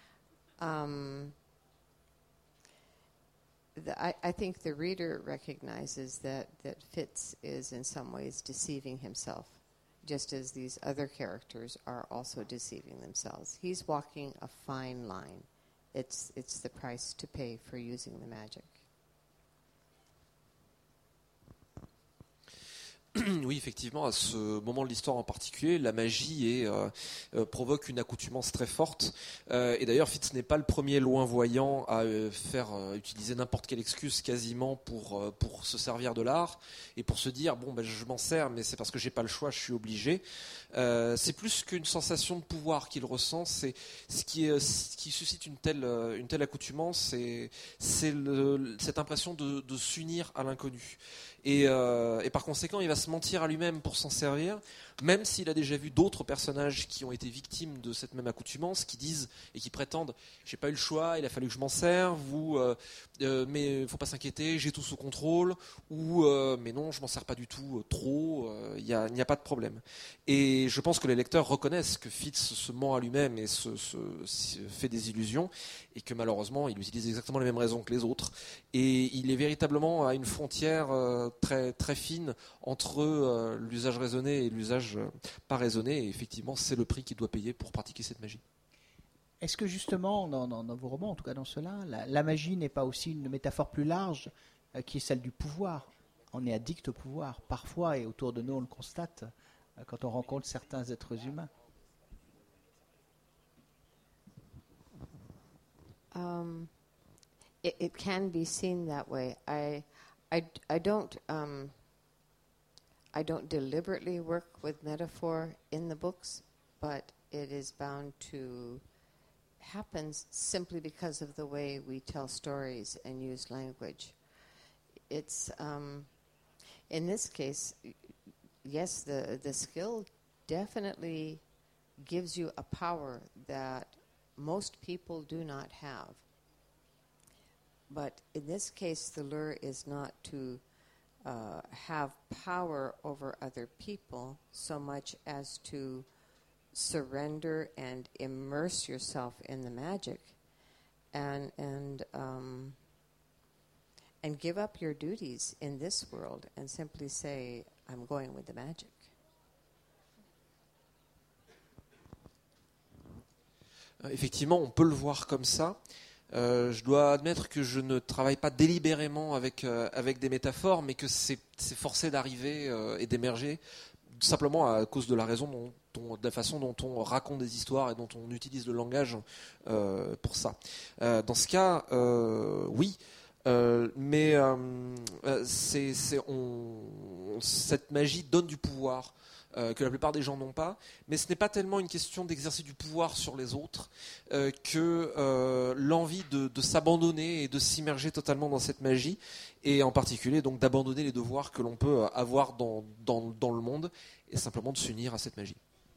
I think the reader recognizes that Fitz is in some ways deceiving himself, just as these other characters are also deceiving themselves. He's walking a fine line. It's the price to pay for using the magic. Oui, effectivement, à ce moment de l'histoire en particulier, la magie provoque une accoutumance très forte. Et d'ailleurs, Fitz n'est pas le premier loin-voyant à faire utiliser n'importe quelle excuse quasiment pour se servir de l'art et pour se dire bon, ben, je m'en sers, mais c'est parce que j'ai pas le choix, je suis obligé. C'est plus qu'une sensation de pouvoir qu'il ressent. C'est ce qui suscite une telle accoutumance, c'est cette impression de s'unir à l'inconnu. Et par conséquent, il va se mentir à lui-même pour s'en servir, même s'il a déjà vu d'autres personnages qui ont été victimes de cette même accoutumance, qui disent et qui prétendent « j'ai pas eu le choix, il a fallu que je m'en serve », ou mais il faut pas s'inquiéter, j'ai tout sous contrôle », ou mais non, je m'en sers pas du tout, trop, il n'y a pas de problème. Et je pense que les lecteurs reconnaissent que Fitz se ment à lui-même et se fait des illusions, et que malheureusement, il utilise exactement les mêmes raisons que les autres. Et il est véritablement à une frontière très, très fine entre l'usage raisonné et l'usage pas raisonné. Et effectivement, c'est le prix qu'il doit payer pour pratiquer cette magie. Est-ce que justement, dans vos romans, en tout cas dans ceux-là, la magie n'est pas aussi une métaphore plus large qui est celle du pouvoir? On est addict au pouvoir, parfois, et autour de nous, on le constate quand on rencontre certains êtres humains. It can be seen that way. I don't deliberately work with metaphor in the books, but it is bound to happen simply because of the way we tell stories and use language. It's in this case, yes, the skill definitely gives you a power that most people do not have. But in this case, the lure is not to have power over other people so much as to surrender and immerse yourself in the magic and give up your duties in this world and simply say, I'm going with the magic. Effectivement, on peut le voir comme ça. Je dois admettre que je ne travaille pas délibérément avec des métaphores, mais que c'est forcé d'arriver et d'émerger simplement à cause de la façon dont on raconte des histoires et dont on utilise le langage pour ça. Dans ce cas, oui. Mais cette magie donne du pouvoir que la plupart des gens n'ont pas, mais ce n'est pas tellement une question d'exercer du pouvoir sur les autres que l'envie de s'abandonner et de s'immerger totalement dans cette magie, et en particulier donc d'abandonner les devoirs que l'on peut avoir dans le monde et simplement de s'unir à cette magie.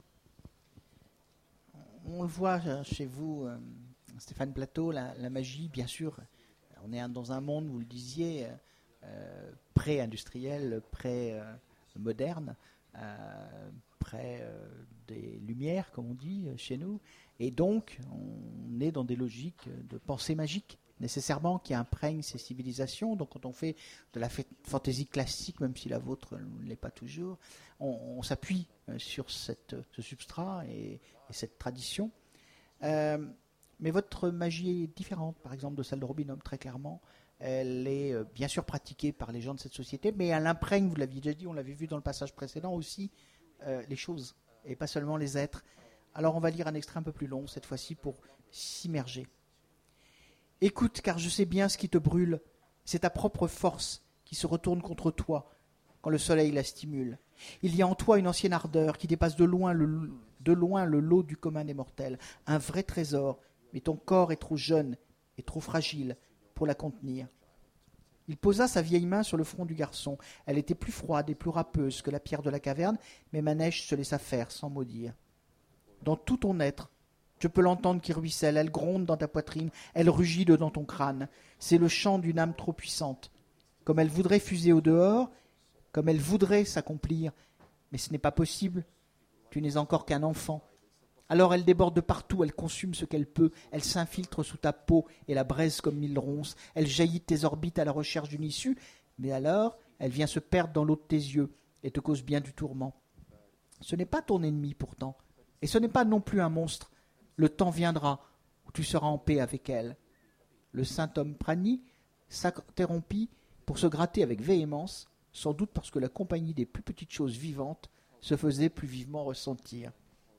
On le voit chez vous, Stéphane Plateau, la magie, bien sûr. On est dans un monde, vous le disiez, pré-industriel, pré-moderne, près des Lumières, comme on dit chez nous. Et donc, on est dans des logiques de pensée magique, nécessairement, qui imprègnent ces civilisations. Donc, quand on fait de la fantaisie classique, même si la vôtre ne l'est pas toujours, on s'appuie sur ce substrat et cette tradition. Mais votre magie est différente, par exemple, de celle de Robin Hood, très clairement. Elle est bien sûr pratiquée par les gens de cette société, mais elle imprègne, vous l'aviez déjà dit, on l'avait vu dans le passage précédent aussi, les choses, et pas seulement les êtres. Alors on va lire un extrait un peu plus long, cette fois-ci, pour s'immerger. « Écoute, car je sais bien ce qui te brûle. C'est ta propre force qui se retourne contre toi quand le soleil la stimule. Il y a en toi une ancienne ardeur qui dépasse de loin le lot du commun des mortels, un vrai trésor, mais ton corps est trop jeune et trop fragile pour la contenir. » Il posa sa vieille main sur le front du garçon. Elle était plus froide et plus râpeuse que la pierre de la caverne, mais Manèche se laissa faire sans mot dire. Dans tout ton être, je peux l'entendre qui ruisselle, elle gronde dans ta poitrine, elle rugit dans ton crâne. C'est le chant d'une âme trop puissante. Comme elle voudrait fuser au dehors, comme elle voudrait s'accomplir, mais ce n'est pas possible. Tu n'es encore qu'un enfant. Alors elle déborde de partout, elle consume ce qu'elle peut, elle s'infiltre sous ta peau et la braise comme mille ronces, elle jaillit de tes orbites à la recherche d'une issue, mais alors elle vient se perdre dans l'eau de tes yeux et te cause bien du tourment. Ce n'est pas ton ennemi pourtant, et ce n'est pas non plus un monstre. Le temps viendra où tu seras en paix avec elle. Le saint homme Prani s'interrompit pour se gratter avec véhémence sans doute parce que la compagnie des plus petites choses vivantes se faisait plus vivement ressentir.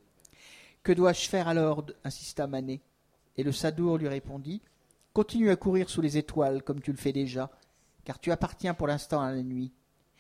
« Que dois-je faire alors » insista Manet. Et le Sadour lui répondit « Continue à courir sous les étoiles comme tu le fais déjà, car tu appartiens pour l'instant à la nuit.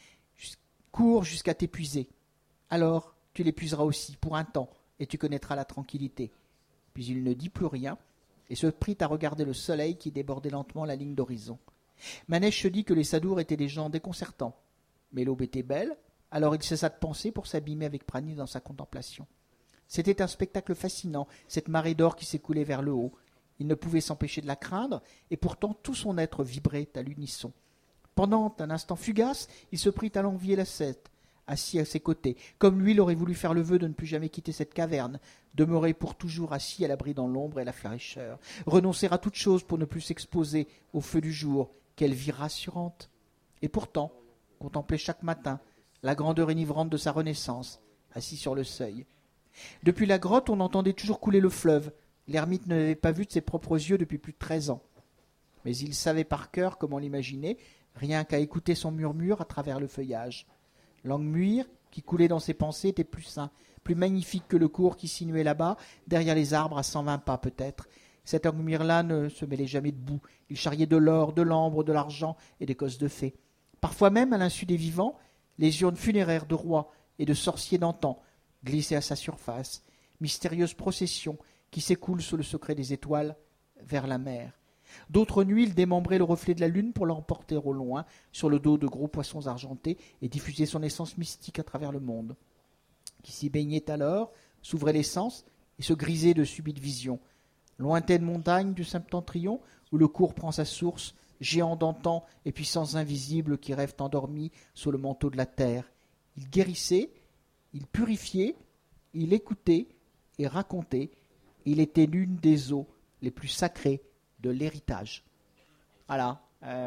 Cours jusqu'à t'épuiser. Alors tu l'épuiseras aussi pour un temps, et tu connaîtras la tranquillité. » Puis il ne dit plus rien, et se prit à regarder le soleil qui débordait lentement la ligne d'horizon. Manèche se dit que les Sadours étaient des gens déconcertants. Mais l'aube était belle, alors il cessa de penser pour s'abîmer avec Prani dans sa contemplation. C'était un spectacle fascinant, cette marée d'or qui s'écoulait vers le haut. Il ne pouvait s'empêcher de la craindre, et pourtant tout son être vibrait à l'unisson. Pendant un instant fugace, il se prit à l'envier la Sète, assis à ses côtés. Comme lui, il aurait voulu faire le vœu de ne plus jamais quitter cette caverne, demeurer pour toujours assis à l'abri dans l'ombre et la fraîcheur, renoncer à toute chose pour ne plus s'exposer au feu du jour. Quelle vie rassurante! Et pourtant, contempler chaque matin la grandeur enivrante de sa renaissance, assis sur le seuil. Depuis la grotte, on entendait toujours couler le fleuve. L'ermite ne l'avait pas vu de ses propres yeux depuis plus de 13 ans. Mais il savait par cœur comment l'imaginer, rien qu'à écouter son murmure à travers le feuillage. L'Angmuir, qui coulait dans ses pensées, était plus sain, plus magnifique que le cours qui sinuait là-bas, derrière les arbres à 120 pas peut-être. Cet Angmuir-là ne se mêlait jamais de boue. Il charriait de l'or, de l'ambre, de l'argent et des cosses de fées. Parfois même, à l'insu des vivants, les urnes funéraires de rois et de sorciers d'antan glissaient à sa surface, mystérieuse procession qui s'écoule sous le secret des étoiles vers la mer. D'autres nuits, il démembrait le reflet de la lune pour l'emporter au loin, sur le dos de gros poissons argentés, et diffuser son essence mystique à travers le monde. Qui s'y baignait alors, s'ouvrait les sens, et se grisait de subites visions. Lointaine montagne du septentrion, où le cours prend sa source, géants d'antan et puissances invisibles qui rêvent endormis sous le manteau de la terre. Il guérissait, il purifiait, il écoutait et racontait. Il était l'une des eaux les plus sacrées de l'héritage. Voilà.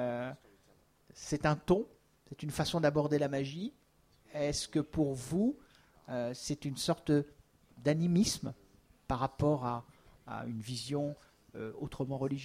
C'est un ton, c'est une façon d'aborder la magie. Est-ce que pour vous, c'est une sorte d'animisme par rapport à une vision autrement religieuse ?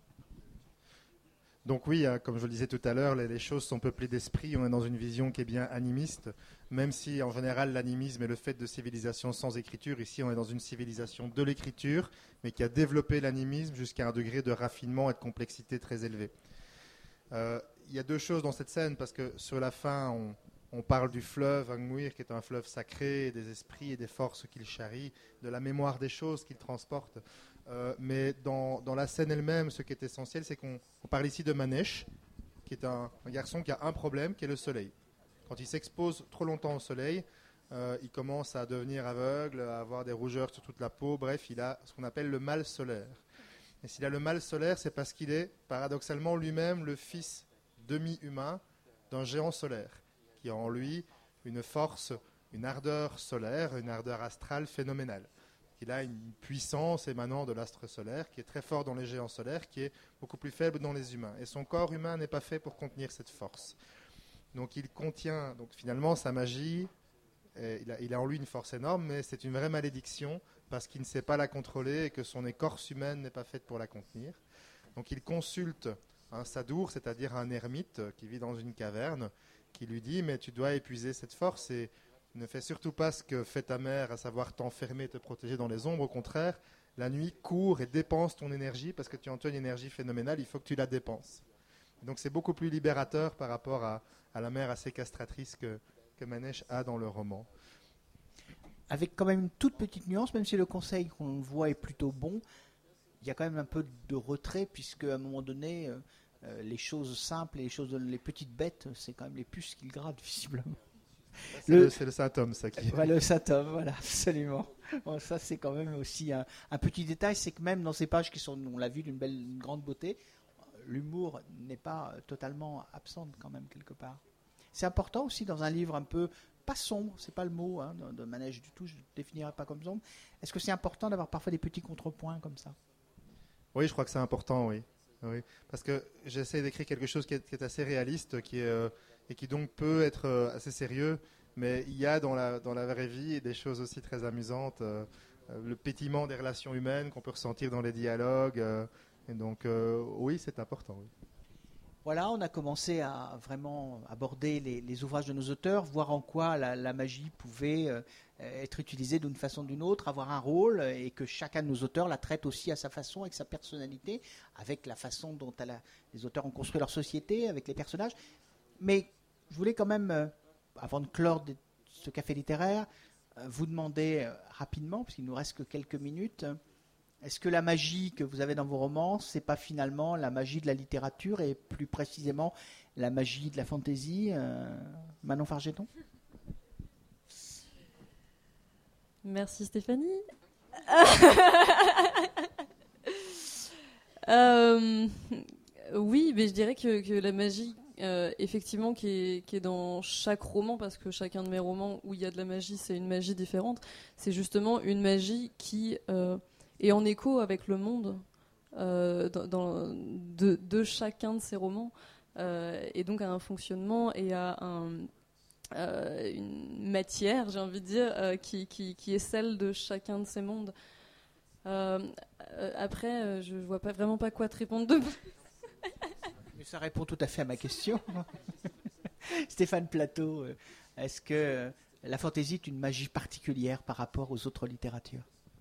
Donc oui, comme je le disais tout à l'heure, les choses sont peuplées d'esprit. On est dans une vision qui est bien animiste, même si en général l'animisme est le fait de civilisations sans écriture. Ici, on est dans une civilisation de l'écriture, mais qui a développé l'animisme jusqu'à un degré de raffinement et de complexité très élevé. Il y a deux choses dans cette scène, parce que sur la fin, on parle du fleuve Angmuir, qui est un fleuve sacré, des esprits et des forces qu'il charrie, de la mémoire des choses qu'il transporte. Mais dans la scène elle-même, ce qui est essentiel, c'est qu'on parle ici de Manèche, qui est un garçon qui a un problème, qui est le soleil. Quand il s'expose trop longtemps au soleil, il commence à devenir aveugle, à avoir des rougeurs sur toute la peau. Bref, il a ce qu'on appelle le mal solaire. Et s'il a le mal solaire, c'est parce qu'il est paradoxalement lui-même le fils demi-humain d'un géant solaire, qui a en lui une force, une ardeur solaire, une ardeur astrale phénoménale. Il a une puissance émanant de l'astre solaire qui est très fort dans les géants solaires, qui est beaucoup plus faible dans les humains. Et son corps humain n'est pas fait pour contenir cette force. Donc il contient, donc finalement sa magie, il a en lui une force énorme, mais c'est une vraie malédiction parce qu'il ne sait pas la contrôler et que son écorce humaine n'est pas faite pour la contenir. Donc il consulte un sadour, c'est-à-dire un ermite qui vit dans une caverne, qui lui dit « mais tu dois épuiser cette force et ne fais surtout pas ce que fait ta mère, à savoir t'enfermer, te protéger dans les ombres. Au contraire, la nuit, cours et dépense ton énergie parce que tu en as une énergie phénoménale, il faut que tu la dépenses. » Donc c'est beaucoup plus libérateur par rapport à la mère assez castratrice que Manèche a dans le roman. Avec quand même une toute petite nuance, même si le conseil qu'on voit est plutôt bon, il y a quand même un peu de retrait, puisque à un moment donné, les choses simples et les petites bêtes, c'est quand même les puces qu'il gratte, visiblement. C'est le saint-homme, ça qui. Ouais, le saint-homme, voilà, absolument. Bon, ça, c'est quand même aussi un petit détail, c'est que même dans ces pages qui sont, on l'a vu, d'une grande beauté, l'humour n'est pas totalement absent quand même quelque part. C'est important aussi dans un livre un peu, pas sombre, c'est pas le mot de Manèche du tout, je ne le définirais pas comme sombre. Est-ce que c'est important d'avoir parfois des petits contrepoints comme ça ? Oui, je crois que c'est important, oui. Parce que j'essaie d'écrire quelque chose qui est assez réaliste, et qui donc peut être assez sérieux, mais il y a dans la vraie vie des choses aussi très amusantes, le pétillement des relations humaines qu'on peut ressentir dans les dialogues, et donc oui, c'est important. Oui. Voilà, on a commencé à vraiment aborder les ouvrages de nos auteurs, voir en quoi la magie pouvait être utilisée d'une façon ou d'une autre, avoir un rôle, et que chacun de nos auteurs la traite aussi à sa façon, avec sa personnalité, avec la façon dont les auteurs ont construit leur société, avec les personnages. Mais je voulais quand même, avant de clore ce café littéraire, vous demander rapidement, parce qu'il nous reste que quelques minutes, est-ce que la magie que vous avez dans vos romans, c'est pas finalement la magie de la littérature et plus précisément la magie de la fantaisie, Manon Fargeton? Merci Stéphanie. Oui, mais je dirais que la magie, effectivement, qui est dans chaque roman, parce que chacun de mes romans où il y a de la magie, c'est une magie différente. C'est justement une magie qui est en écho avec le monde de chacun de ces romans, et donc a un fonctionnement et a une matière, j'ai envie de dire, qui est celle de chacun de ces mondes. Après, je vois vraiment pas quoi te répondre de plus. Mais ça répond tout à fait à ma question. Stéphane Plateau, est-ce que la fantaisie est une magie particulière par rapport aux autres littératures?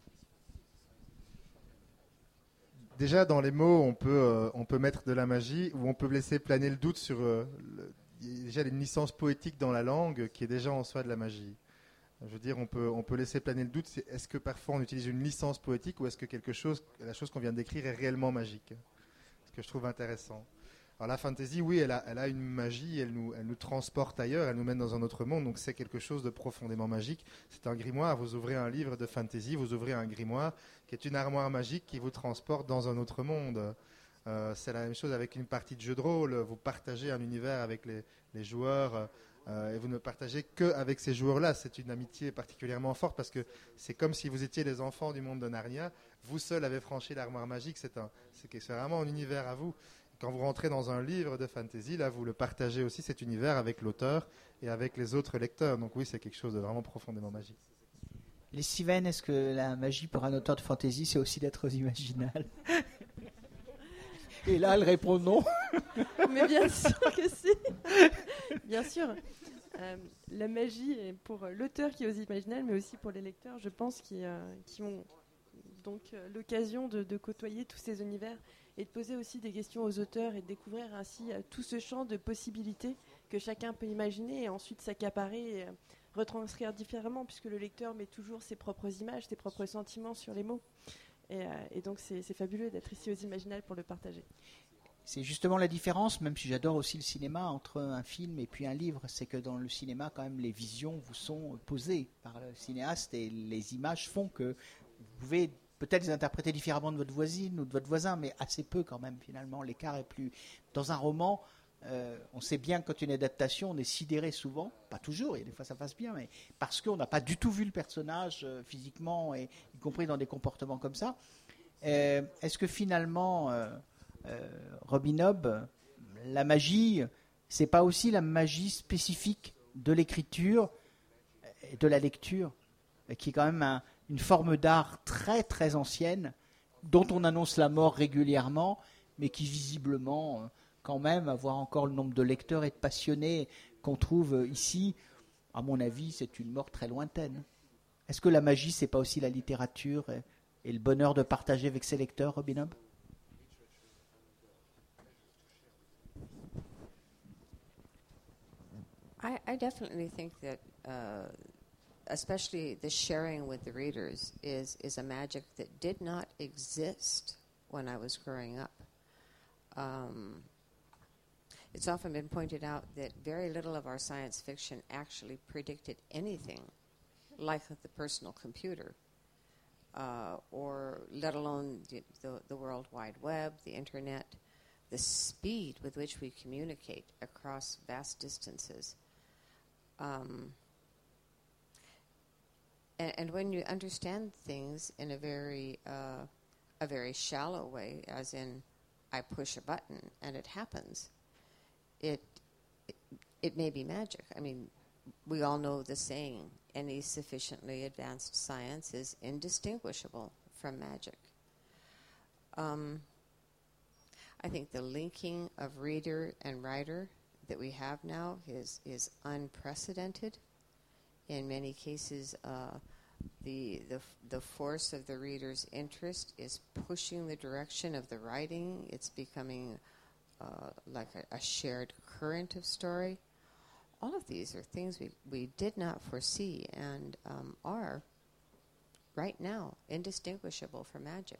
Déjà, dans les mots, on peut mettre de la magie ou on peut laisser planer le doute sur déjà une licence poétique dans la langue qui est déjà en soi de la magie. Je veux dire, on peut laisser planer le doute. Est-ce que parfois on utilise une licence poétique ou est-ce que la chose qu'on vient de décrire est réellement magique? Ce que je trouve intéressant. Alors la fantasy, oui, elle a une magie, elle nous transporte ailleurs, elle nous mène dans un autre monde, donc c'est quelque chose de profondément magique. C'est un grimoire, vous ouvrez un livre de fantasy, vous ouvrez un grimoire qui est une armoire magique qui vous transporte dans un autre monde. C'est la même chose avec une partie de jeu de rôle, vous partagez un univers avec les joueurs et vous ne partagez qu'avec ces joueurs-là. C'est une amitié particulièrement forte parce que c'est comme si vous étiez les enfants du monde de Narnia, vous seul avez franchi l'armoire magique, c'est vraiment un univers à vous. Quand vous rentrez dans un livre de fantasy, là, vous le partagez aussi, cet univers, avec l'auteur et avec les autres lecteurs. Donc oui, c'est quelque chose de vraiment profondément magique. Les Steven, est-ce que la magie pour un auteur de fantasy, c'est aussi d'être original? Et là, elle répond non. Mais bien sûr que si. Bien sûr. La magie est pour l'auteur qui est aussi original, mais aussi pour les lecteurs, je pense, qui ont donc l'occasion de côtoyer tous ces univers et de poser aussi des questions aux auteurs et de découvrir ainsi tout ce champ de possibilités que chacun peut imaginer et ensuite s'accaparer et retranscrire différemment, puisque le lecteur met toujours ses propres images, ses propres sentiments sur les mots. Et donc c'est fabuleux d'être ici aux Imaginales pour le partager. C'est justement la différence, même si j'adore aussi le cinéma, entre un film et puis un livre, c'est que dans le cinéma, quand même, les visions vous sont posées par le cinéaste et les images font que vous pouvez peut-être les interpréter différemment de votre voisine ou de votre voisin, mais assez peu quand même, finalement. L'écart est plus... Dans un roman, on sait bien que quand une adaptation, on est sidéré souvent, pas toujours, et des fois ça passe bien, mais parce qu'on n'a pas du tout vu le personnage physiquement, et y compris dans des comportements comme ça. Est-ce que finalement... Robin Hobb, la magie, c'est pas aussi la magie spécifique de l'écriture et de la lecture, qui est quand même une forme d'art très très ancienne, dont on annonce la mort régulièrement, mais qui visiblement, quand même, avoir encore le nombre de lecteurs et de passionnés qu'on trouve ici, à mon avis, c'est une mort très lointaine. Est-ce que la magie, c'est pas aussi la littérature et le bonheur de partager avec ses lecteurs, Robin Hobb? I definitely think that, especially the sharing with the readers, is a magic that did not exist when I was growing up. It's often been pointed out that very little of our science fiction actually predicted anything like the personal computer, or let alone the World Wide Web, the Internet, the speed with which we communicate across vast distances. And when you understand things in a very shallow way, as in I push a button and it happens, it may be magic. I mean, we all know the saying, any sufficiently advanced science is indistinguishable from magic. I think the linking of reader and writer that we have now is unprecedented. In many cases, the force of the reader's interest is pushing the direction of the writing. It's becoming like a shared current of story. All of these are things we did not foresee and are right now indistinguishable from magic.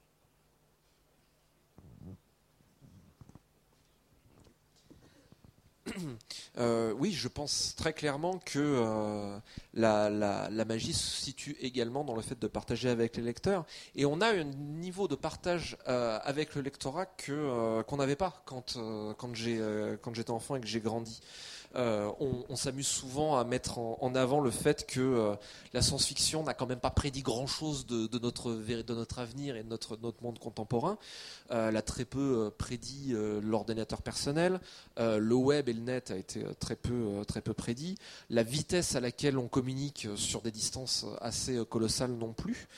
Oui, je pense très clairement que la magie se situe également dans le fait de partager avec les lecteurs. Et on a un niveau de partage avec le lectorat qu'on n'avait pas quand j'étais enfant et que j'ai grandi. On s'amuse souvent à mettre en avant le fait que la science-fiction n'a quand même pas prédit grand-chose de notre avenir et de notre monde contemporain. Elle a très peu prédit l'ordinateur personnel. Le web et le net a été très peu prédit. La vitesse à laquelle on communique sur des distances assez colossales non plus.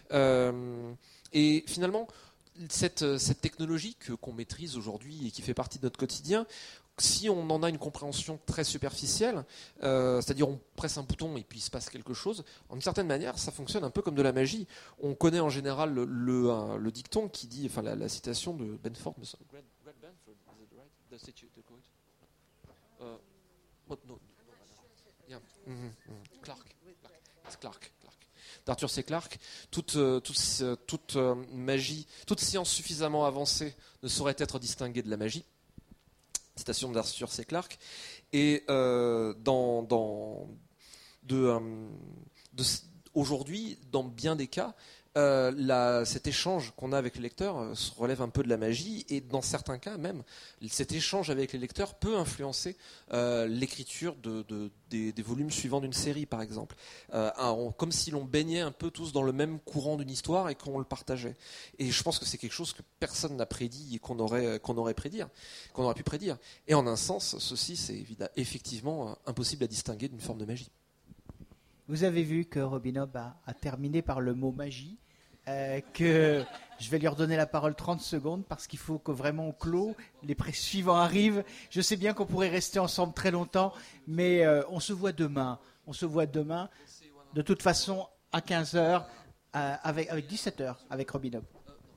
Et finalement, cette technologie qu'on maîtrise aujourd'hui et qui fait partie de notre quotidien, si on en a une compréhension très superficielle, c'est-à-dire on presse un bouton et puis il se passe quelque chose, en une certaine manière, ça fonctionne un peu comme de la magie. On connaît en général le dicton qui dit, enfin la citation de Benford, Clarke. D'Arthur C. Clarke, toute magie, toute science suffisamment avancée ne saurait être distinguée de la magie. Citation d'Arthur C. Clarke. Et aujourd'hui, dans bien des cas, cet échange qu'on a avec les lecteurs se relève un peu de la magie, et dans certains cas même, cet échange avec les lecteurs peut influencer l'écriture des volumes suivants d'une série, par exemple. Comme si l'on baignait un peu tous dans le même courant d'une histoire et qu'on le partageait. Et je pense que c'est quelque chose que personne n'a prédit et qu'on aurait pu prédire. Et en un sens, ceci, c'est effectivement impossible à distinguer d'une forme de magie. Vous avez vu que Robin Hobb a terminé par le mot magie, que je vais lui redonner la parole 30 secondes parce qu'il faut que vraiment on clôt, les presse suivants arrivent. Je sais bien qu'on pourrait rester ensemble très longtemps, mais on se voit demain. De toute façon, à 15h, avec 17h, avec Robin Hobb.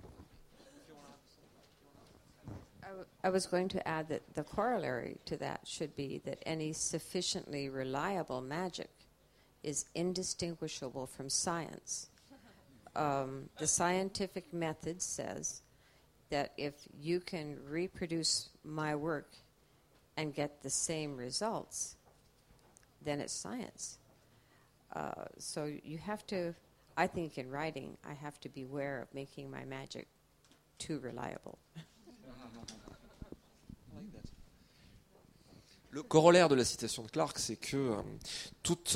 I was going to add that the corollary to that should be that any sufficiently reliable magic is indistinguishable from science. The scientific method says that if you can reproduce my work and get the same results, then it's science. So you have to, I think in writing, I have to beware of making my magic too reliable. Le corollaire de la citation de Clarke, c'est que toute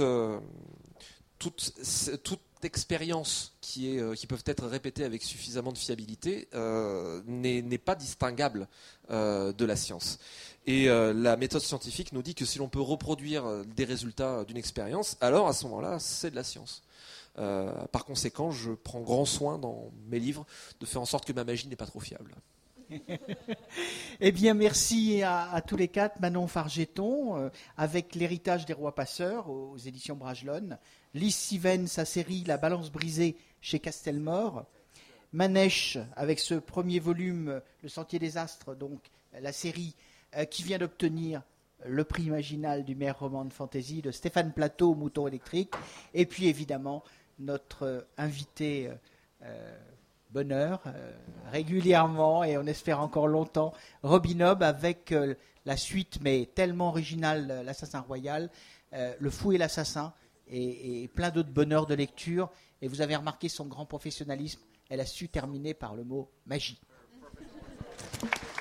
expérience qui peuvent être répétées avec suffisamment de fiabilité n'est pas distinguable de la science. Et la méthode scientifique nous dit que si l'on peut reproduire des résultats d'une expérience, alors à ce moment-là, c'est de la science. Par conséquent, je prends grand soin dans mes livres de faire en sorte que ma magie n'est pas trop fiable. Eh bien, merci à tous les quatre. Manon Fargeton, avec L'héritage des rois passeurs aux éditions Bragelonne. Lise Siven, sa série La balance brisée chez Castelmore. Manèche, avec ce premier volume, Le sentier des astres, donc la série qui vient d'obtenir le prix Imaginal du meilleur roman de fantasy de Stéphane Plateau, Mouton électrique. Et puis, évidemment, notre invité bonheur, régulièrement, et on espère encore longtemps, Robin Hobb avec la suite, mais tellement originale, L'Assassin Royal, Le Fou et l'Assassin, et plein d'autres bonheurs de lecture. Et vous avez remarqué son grand professionnalisme, elle a su terminer par le mot magie.